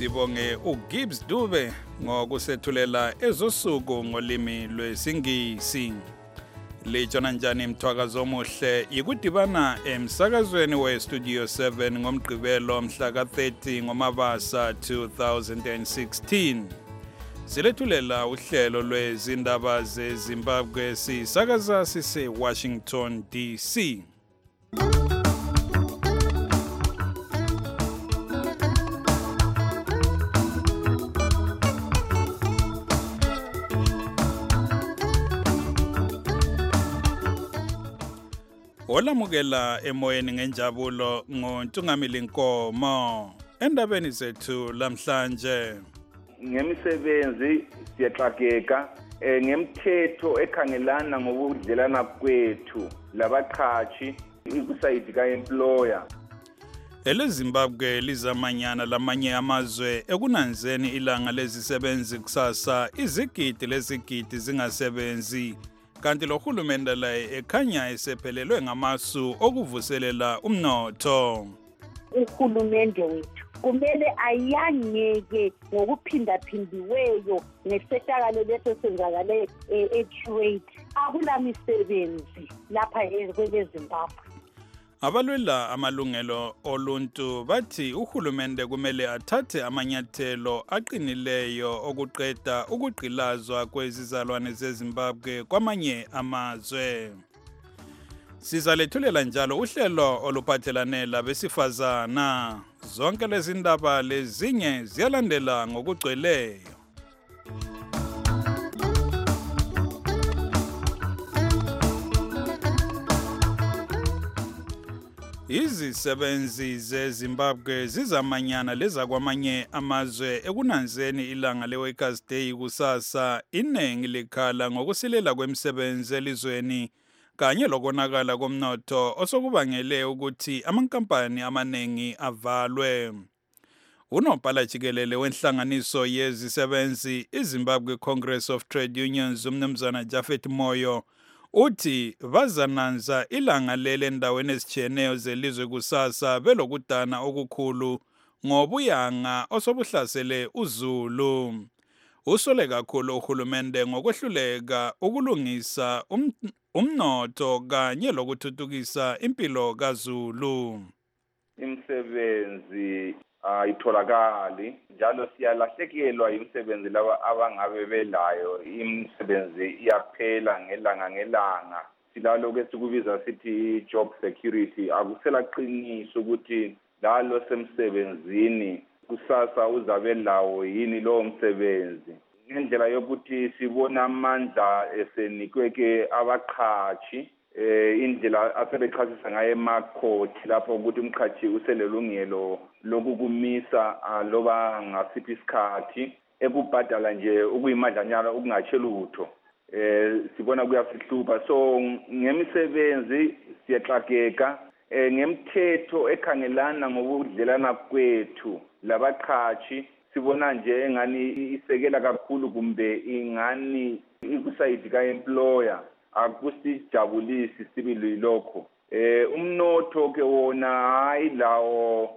sibonge uGibbs Dube ngokusethulela ezosuku ngolimi lwesiNgisi. Lijona njani mthwakazo omuhle yikudibana emsakazweni weStudio 7 ngomgqibelo mhla ka-30 ngoMabasa 2016. Silethulela uhlelo lwezindaba zeZimbabwe sisakaza sise-Washington DC. Olamukela emoyeni ngenjabulo ngoNtungamili Nkomo. Endabeni zethu lamhlanje. Ngemisebenzi siyaxakeka ngemthetho ekhangelana ngokudlelana kwethu labaqhashi ikusayidi ka-employer. EleZimbabwe lizamanyana lamanye amazwe ekunanzeni ilanga lezisebenzi kusasa izigidi lezigidi zingasebenzi. Kanti lo hulumende laye ekhanya esephelelwe ngamasu okuvuselela umnotho. Uhulumende wethu kumele ayangeke ngokuphindaphindiweyo ngesehlakalo leso senzakale e-trade. Akula misebenzi lapha kweleZimbabwe. Abalwela amalungelo oluntu bathi uhulumende kumele athathe amanyathelo aqinileyo okuqeda ukugqilazwa kwezizalwane zeZimbabwe kwamanye amazwe. Sizalethulela njalo uhlelo oluphathelane labesifazana. Zonke lezi ndaba lezinye ziyalandela ngokugcweleyo. Izisebenzi zeZimbabwe zizamanyana lezakwamanye amazwe ekunanzeni ilanga le-Workers' Day kusasa. Iningi likhala ngokusilela kwemisebenzi elizweni kanye lokonakala komnotho osokubangele ukuthi amankampani amaningi avalwe. Unobhala jikelele wenhlanganiso yezisebenzi iZimbabwe Congress of Trade Unions uMnumzana Japhet Moyo uthi bazananza ilanga lele endaweni ezitshiyeneyo zelizwe kusasa belokudana okukhulu ngobuyanga osobuhlasele uZulu. Usole kakhulu uhulumende ngokwehluleka ukulungisa umnotho kanye lokuthuthukisa impilo kaZulu. Imisebenzi ayitholakali njalo siyalahlekelwa imisebenzi laba abangabe belayo. Imisebenzi iyaphela ngelanga. Silalo ke sikubiza sithi job security. Akusela qiniso ukuthi lalo semsebenzini kusasa uzabe lawo yini lo msebenzi. Ngendlela yokuthi sibona amandla esenikweke abaqhashi indlela asebechasisa ngaye emakhothi lapho ukuthi umqhashi uselelungelo lokukumisa loba ngasiphi isikhathi ekubhadala nje ukuyimadlanyana okungatshelutho. Sibona kuyasihlupha. So ngemisebenzi siyaxakeka ngemthetho ekhangelana ngokudlelana kwethu labaqhashi sibona nje engani isekela kakhulu kumbe ingani ikusayidi ka-employer. Akusijabulisi sibili lokho. Umnotho ke wona hayi lawo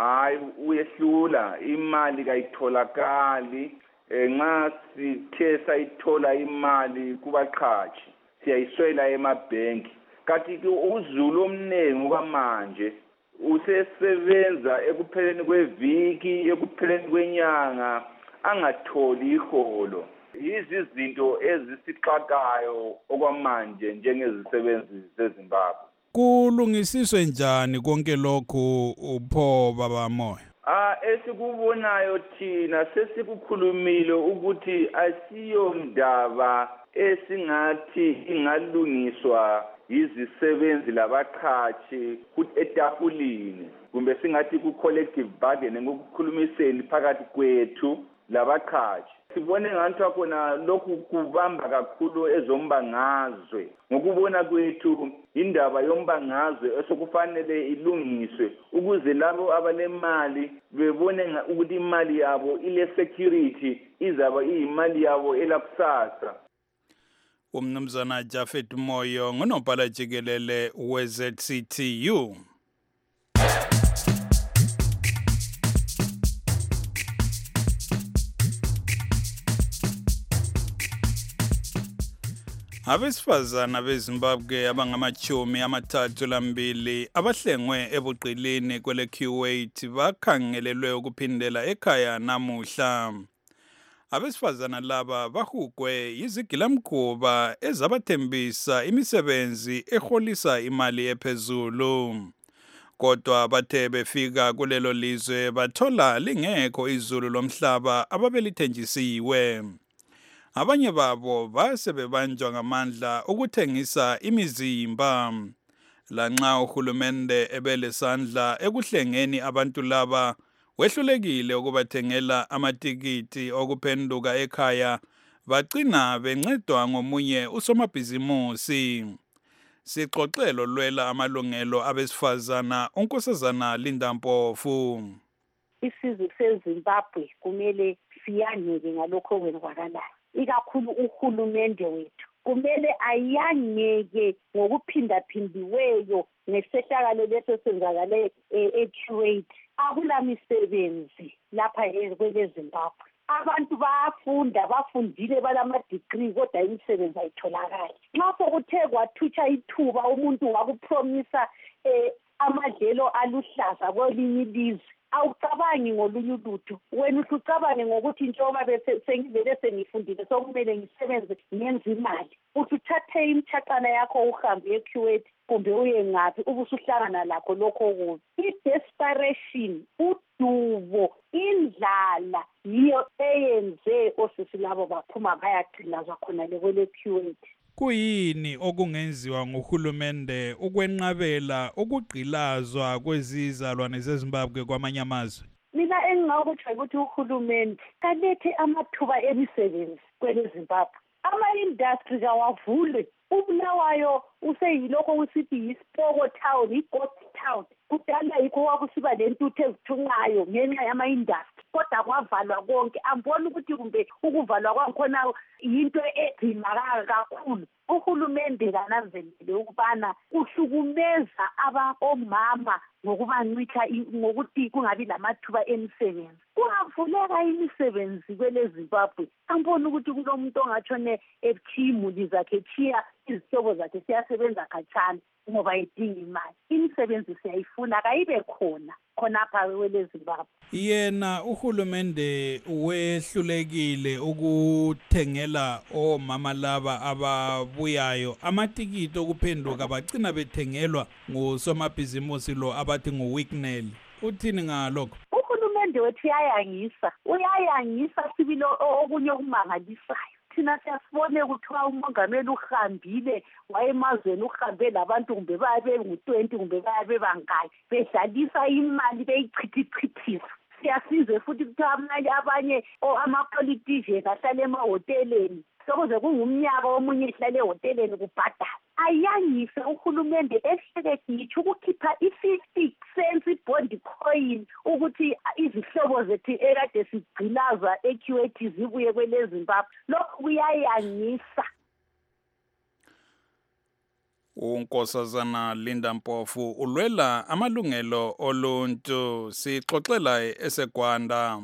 uyehlula imali kayitholakali. Nxa sithe sayithola imali kubaqhashi siyayiswela emabhenki. Kanti ke uZulu omningi kwamanje usesebenza ekupheleni kweviki ekupheleni kwenyanga angatholi iholo. Yizi izinto ezisixakayo okwamanje njengezisebenzi zeZimbabwe. Kulungisiswe njani konke lokhu upho baba Moyo? Esikubonayo thina sesikukhulumile ukuthi asiyo ndaba esingathi ingalungiswa yizisebenzi labaqhashi etafulini kumbe singathi ku-collective bargaining ukukhulumiseni phakathi kwethu labaqhashi. Sibone ngathi khona lokhu kubamba kakhulu ezombangazwe. Ngokubona kwethu indaba yombangazwe esokufanele ilungiswe ukuze labo abanemali bebone ukuthi imali yabo ile security izaba iyimali yabo elakusasa. Umnumzana Japhet Moyo ngunobhala jikelele weZCTU. Abesifazana beZimbabwe abangama-32 abahlengwe ebuqilini kwele Kuwait bakhangelelwe ukuphindela ekhaya namuhla. Abesifazana laba bahugwe yizigilamkhuba ezabathembisa imisebenzi eholisa imali ephezulu. Kodwa bathe befika kulelo lizwe bathola lingekho izulu lomhlaba ababelithenjisiwe. Abanye babo basebebanjwa ngamandla ukuthengisa imizimba. Lanxa uhulumende ebelesandla ekuhlengeni abantu laba, wehlulekile ukubathengela amatikiti okuphenduka ekhaya, bagcina bencedwa ngomunye usomabhizimusi. Sixoxelo lwela amalungelo abesifazana uNkosazana Linda Mpofu. Isizwe seZimbabwe kumele siyaneke ngalokho okwenzakalayo. Ikakhulu uhulumende wethu kumele ayangeke ngokuphindaphindiweyo ngesehlakalo leso senzakale eKuwait. Akula misebenzi lapha kwele Zimbabwe. Abantu bafundile balama-degree kodwa imisebenzi ayitholakali. Nxa sokuthe kwathutsha ithuba umuntu wakupromisa amadlelo aluhlaza kwelinye ilizwe, awucabangi ngolunye ulutho. Wena usucabange ngokuthi njengoba sengivele sengifundile sokumele ngisebenze ngenze imali. Uthi uthathe imtshaqana yakho uhambe eKuwait kumbe uye ngaphi ubusuhlangana lakho lokho okubi. I-desperation, udubo, indlala yiyo eyenze osisi labo baphuma bayagcilazwa khona kwele Kuwait. Kuyini okungenziwa nguhulumende ukwenqabela ukugqilazwa kwezizalwane zeZimbabwe kwamanye amazwe? Mina engingakuthi ukuthi uhulumende kalethe amathuba emisebenzi kwele Zimbabwe. Ama-industry kawavule. uBulawayo useyilokho usithi yiSpoko town, iGhost town. Kudala yikho kwakusiba lentuthu ezithunqayo ngenxa yama-industry. Kodwa kwavalwa konke. Amboni ukuthi kumbe ukuvalwa kwakhona yinto egcimaka kakhulu. Uhulumende kananzelele ukubana uhlukumeza omama ngokubancitha ngokuthi kungabi lamathuba emisebenzi. Kungavuleka imisebenzi kwele Zimbabwe. Amboni ukuthi kulomuntu ongatshone echiya imuli zakhe, echiya izihlobo zakhe siyasebenza khatshana ngoba edinga imali. Imisebenzi siyayifuna kayibe khonapha kwele Zimbabwe. Yena uhulumende wehlulekile ukuthengela omama laba ababuyayo amatikiti okuphenduka bagcina bethengelwa ngusomabhizimusi lo abathi nguWicknell. Uthini ngalokho? Uhulumende wethu uyayangisa sibilo okunye okumangalisayo. Thina siyasibone kuthiwa umongameli uhambile wayemazweni, uhambe labantu kumbe bayabe ngu-20 kumbe bayabe bangaki, bedlalisa imali beyichithichithisa. Siyasizwe futhi kuthiwa abanye ama-politician ahlale emahoteleni, sokuze kungumnyaka omunye ehlale ehoteleni kubhadala. Ayangise uhulumende ehleke ngitsho ukukhipha i-50 cents ibond coin ukuthi izihlobo zethu ekade sigcilazwa eKuwait zibuye kwele Zimbabwe. Lokhu kuyayangisa. uNkosazana Linda Mpofu ulwela amalungelo oluntu. Sixoxela eseGwanda.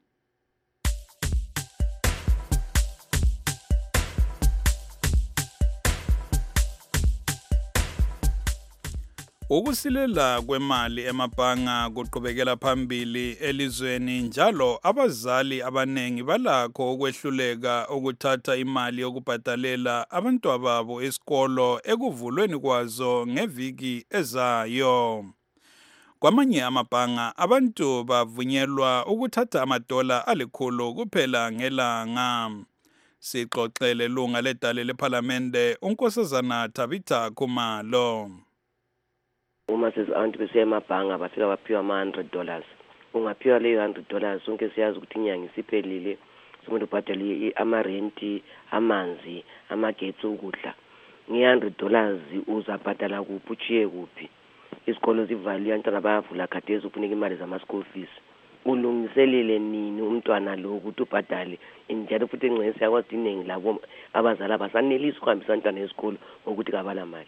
Ukusilela kwemali emabhanga kuqhubekela phambili elizweni, njalo abazali abanengi balakho ukwehluleka ukuthatha imali yokubhadalela abantwababo esikolo ekuvulweni kwazo ngeviki ezayo. Kwamanye amabhanga abantu bavunyelwa ukuthatha $100 kuphela ngelanga. Sixoxele lunga ledale lePhalamende uNkosazana Tabitha Khumalo. Uma sezi-anti besiya emabhanga bafika baphiwa ama-$100. Ungaphiwa leyo $100 sonke siyazi ukuthi inyanga isiphelile, somuntu ubhadale amarenti, amanzi, amagetsi, ukudla. Nge-$100 uzabhadala kuphi, uchiye kuphi? Isikolo zivaliwe, abantwana bayavula khathesi ufuneka imali zama-school fees. Ulungiselele nini umntwana lo ukuthi ubhadale? Njalo futhi engcesi yakwazi iningi labo abazali abasanelisi ukuhambisa abantwana esikolo ngokuthi kabala mali.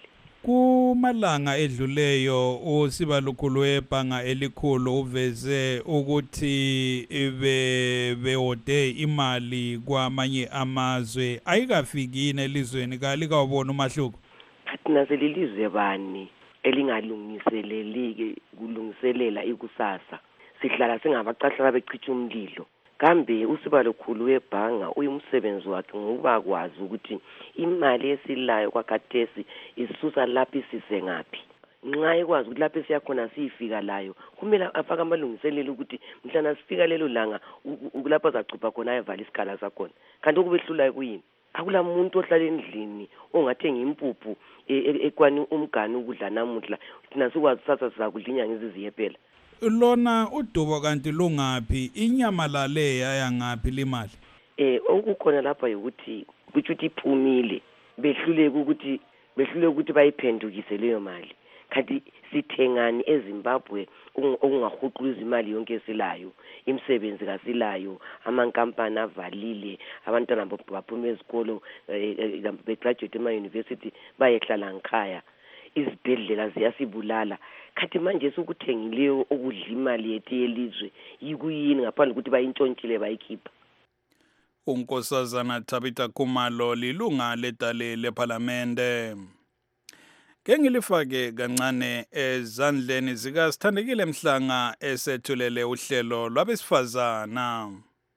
kumalanga edluleyo usibalukhulu webhanga elikhulu uveze ukuthi bewode imali kwamanye amazwe ayikafikini elizweni kalikawubona umahluko. Thina selilizwe bani elingalungiseleliki kulungiselela ikusasa. Sihlala singabacahla bechicha umlilo. Kambe usibalukhulu webhanga uyumsebenzi wakhe ngoba kwazi ukuthi imali esilayo kwakhathesi isusa lapho isise ngaphi. Nxa ekwazi ukuthi lapho siyakhona siyifika layo kumele afake amalungiselelo ukuthi mhlana sifika lelo langa lapho zacupha khona ayevala isikhala sakhona. Kanti okubehlulayo kuyini? Akula muntu ohlala endlini ongathenga impuphu ekwani umgani ukudla namuhla thina sikwazi uthatha sizakudla inyanga eziziyepela. Lona udubo kanti lungaphi inyama lale yayangaphi limali? Okukhona lapha ukuthi kuthi iphumile behluleke ukuthi bayiphendukise leyo mali. Kanti sithengani eZimbabwe okungahuquluza imali yonke esilayo, imisebenzi kasilayo, amankampani avalile, abantwana baphuma ezikolo begraduate ema-university bayehlala ngikhaya, izibhedlela ziyasibulala. Khathi manje sukuthengileyo okudla imali yethu yelizwe yikuyini ngaphandle ukuthi bayintshontshile bayikhipha. Unkosazana Tabitha Khumalo lilunga ledale lePhalamende. Ngengilifake kancane ezandleni zika Sithandekile Mhlanga esethulele uhlelo lwabesifazana.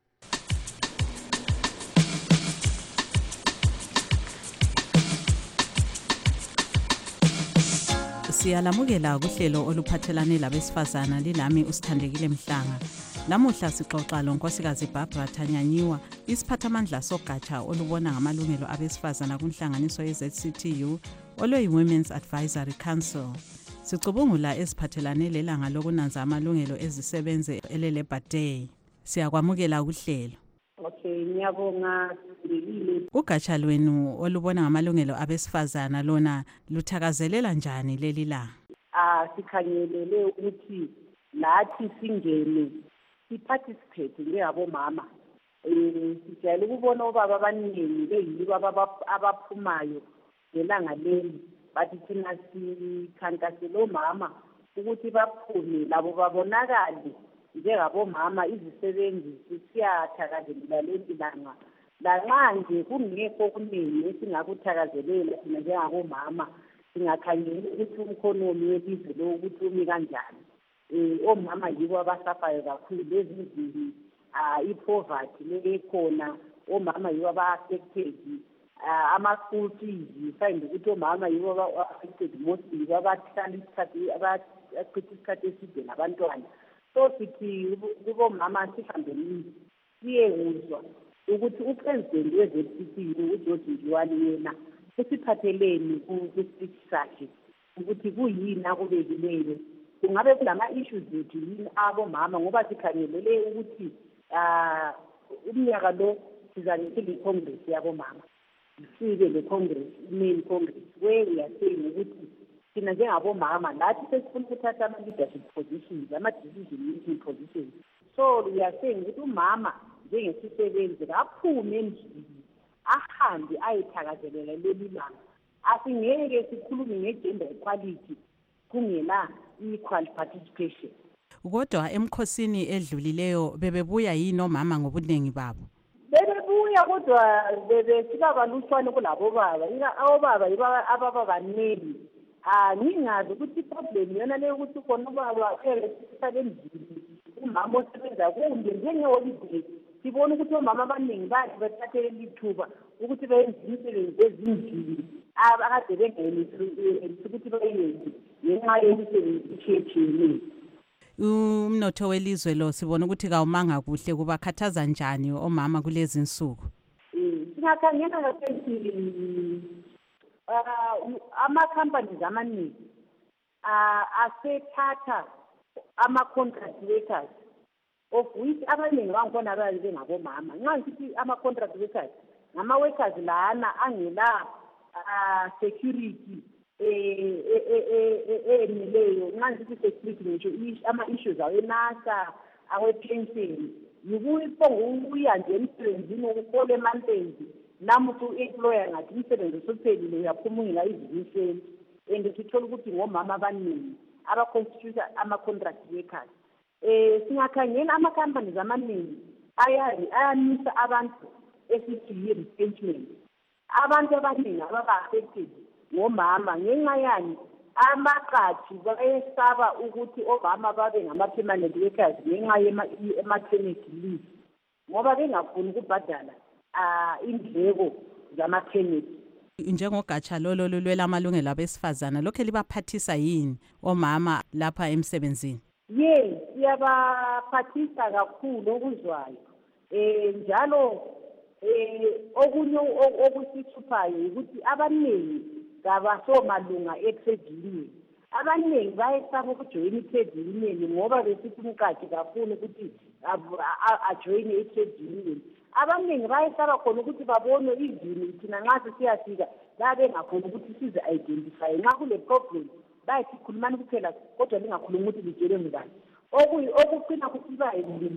Siyalamukela kuhlelo oluphathelane labesifazana lilami uSithandekile Mhlanga. Lamuhla sixoxa lonkosikazi Barbara Thanyanyiwa, isiphathamandla sogatsha olubona ngamalungelo abesifazana kunhlanganiso yeZCTU olweyi-Women's Advisory Council. Sicubungula eziphathelane lelanga lokunanza amalungelo ezisebenzi ele-Labor Day. Siyakwamukela kuhlelo. Okay, ngiyabonga Sithandekile. Ugatsha lwenu olubona ngamalungelo abesifazana lona luthakazelela njani leli langa? Sikhangelele ukuthi lathi singene siparticipate njengabomama. Sijayele ukubona obaba abaningi beyibo abaphumayo ngelanga leli, bathi thina sikhankasela omama ukuthi baphume labo babonakale njengabomama izisebenzi siyathakazelela leli langa. Lanxa nje kungekho okuningi esingakuthakazelela thina njengabomama, singakhangela ukuthi umkhonomi welizwe lo ukuthi umi kanjani. Omama yibo abasafayo kakhulu ezindlini, i-poverty lekhona, omama yibo aba-affected, ama-school fees, find ukuthi omama yibo aba-affected mostly, abachitha isikhathi eside nabantwana. So sithi kubomama sihambelini siyekuzwa ukuthi upresident we-ZCTU uGeorge Njiwani yena usiphatheleni ku-speech sakhe ukuthi kuyini akubekileyo. Kungabe kulama-issues zethu yini abomama ngoba sikhangelele ukuthi umnyaka lo sizanike le-congress yabomama. Sibe le-congress, i-main congress, where we are saying ukuthi thina njengabomama lathi sesifuna ukuthatha ama-leadership positions, ama-decision making positions. So we are saying ukuthi umama njengesisebenzi aphume endlini ahambe ayethakazelela leli langa. Asingeke sikhulume nge-gender equality kungela equal participation. Kodwa emkhosini edlulileyo bebebuya yini omama ngobuningi babo? Bebebuya kodwa bebefika balutshwane kulabo baba. Obaba yiba ababa baningi. Ngingazi ukuthi iproblem yona leyo ukuthi khona ubaba sihlale endlini umama osebenza kumbe njenge-holiday sibona ukuthi omama abaningi bathi bethathele lithuba ukuthi bayenze imisebenzi ezindlini akade bengenelisi ukuthi bayenze ngenxa yemisebenzi etshiyetshiyeneyo. Umnotho welizwe lo sibona ukuthi kawumanga kuhle, kubakhathaza njani omama kulezi nsuku? Singakhangela ngasethi ama-companies amaningi asethatha ama-contract workers of which abaningi bangikhona abayabe bengabomama. Nxa ngithi ama-contract workers ngama-workers lana angela security enileyo. Nxa ngithi security ngisho ama-issues awe-NASA, awe-pension, yikuya nje emsebenzini ukuhola emantenzi namuthi u-employer ngathi umsebenzi usuphelile uyaphumula izimiseni. and sithola ukuthi ngomama abaningi aba-constitute ama-contract workers. Singakhangela ama-companies amaningi ayamisa abantu esithi yi-retrenchment. Abantu abaningi ababa-affected ngomama ngenxa yani amaqathi bayesaba ukuthi omama babe ngama-permanent workers ngenxa ye-maternity leave ngoba bengafuni ukubhadala indleko zama-maternity. Njengogatsha lolo lulwela amalungelo abesifazana lokho libaphathisa yini omama lapha emsebenzini? Yes, siyabaphathisa kakhulu okuzwayo. Njalo okunye okusithuphayo ukuthi abaningi ngabasomalunga e-trade union. Abaningi bayesaba ukujoyina i-trade union ngoba besithi umqashi kafuni ukuthi ajoyine i-trade union. Abaningi bayesaba khona ukuthi babone izini thina nxa sisiyafika babengakhona ukuthi size-identify nxa kule problem bayithi khulumani kuphela kodwa lingakhulumi ukuthi litshele ngani. Okuqina kusiba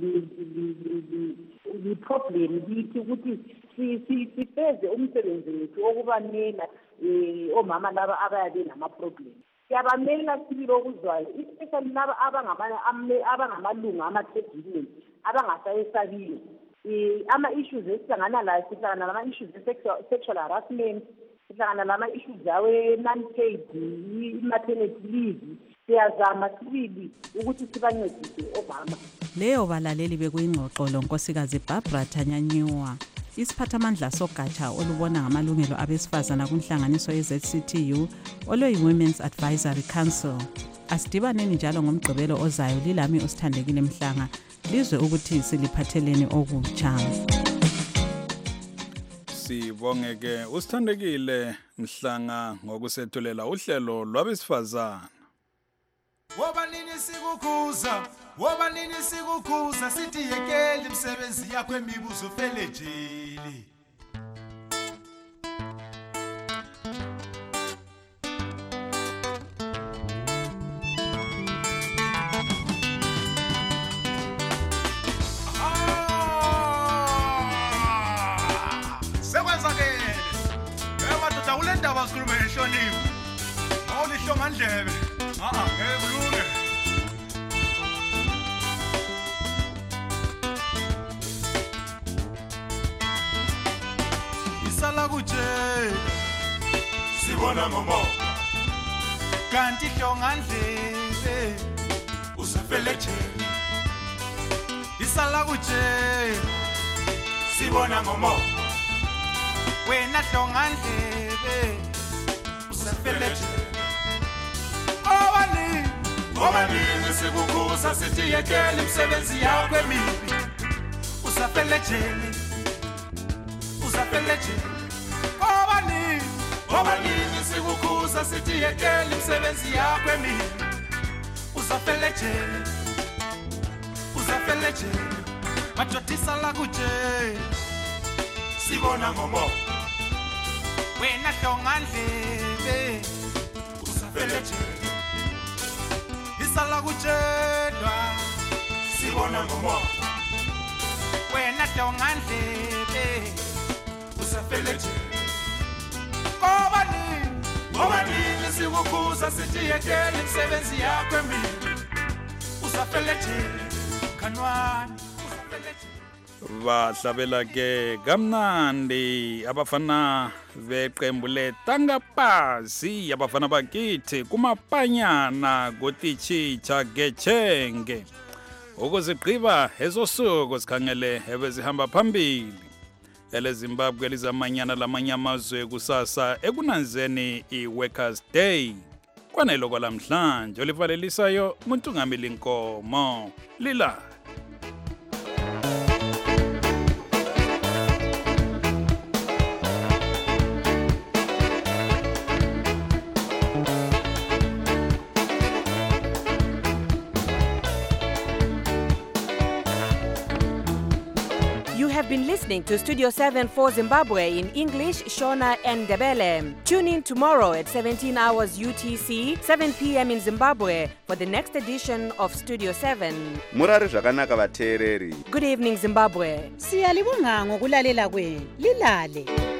li-problem lithi ukuthi sifeze umsebenzi wethu okubanela omama laba abayabe nama-problem. Siyabamela sibili okuzwayo especially laba abangamalunga ama-trade union abangasayesabiyo. Ama-issues esihlangana layo sihlangana lama-issues e-sexual harassment, sihlangana lama-issues awe-non-paid i-maternity leave. Siyazama sibili ukuthi sibancedise omama. Leyo balaleli bekuyingxoxo lonkosikazi Barbara Thanyanyiwa, isiphathamandla sogatsha olubona ngamalungelo abesifazana kunhlanganiso ye-ZCTU oluyi-Women's Advisory Council. Asidibaneni njalo ngomgqibelo ozayo lilami uSithandekile Mhlanga lizwe ukuthi siliphatheleni okutsha. Sibongeke uSithandekile Mhlanga ngokusethulela uhlelo lwabesifazana. Woba nini sikukhuza sithi yekele imisebenzi yakho emibuzo fele jeli. Sekwenzakele. Madoda ule ndaba sikhulume neshoniwe. Awulisho mandlebe. Ngebulunge. Isala kuje sibona ngomo kanti hlongandlebe usafele jeli. Isala kuje sibona ngomo wena hlongandlebe usafele jeli. Obani sikukhuza sithi yekele imisebenzi yakho emibi usafele jeli. Obani sikukhuza sithi yekele imisebenzi yakho emibi usafele jeli. Majotisa la kuje sibona ngomo wena hlongandlebe usafele jeli. Isala kujedwa sibona ngomo wena hlongandlebe usafele jeli. Obani sikukhuza sithi yekele imisebenzi yakho emibi usafele jeli. Kanwani usafele jeli. Bahlabela ke kamnandi abafana beqembu leTangapasi abafana bakithi kumapanyana gotichicha gechenge. Ukuzigqiba ezosuku sikhangele ebezihamba phambili. EleZimbabwe lizamanyana lamanyamazwe kusasa ekunanzeni i-Workers Day. Kwanelo kwalamhlanje olivalelisayo uMuntungameli Nkomo lila. You have been listening to Studio 7 for Zimbabwe in English, Shona and Ndebele. Tune in tomorrow at 17 hours UTC, 7 p.m. in Zimbabwe for the next edition of Studio 7. Murari zvakanaka vateereri. Good evening, Zimbabwe. Siyalibonga ngokulalela kwenu. Lilale.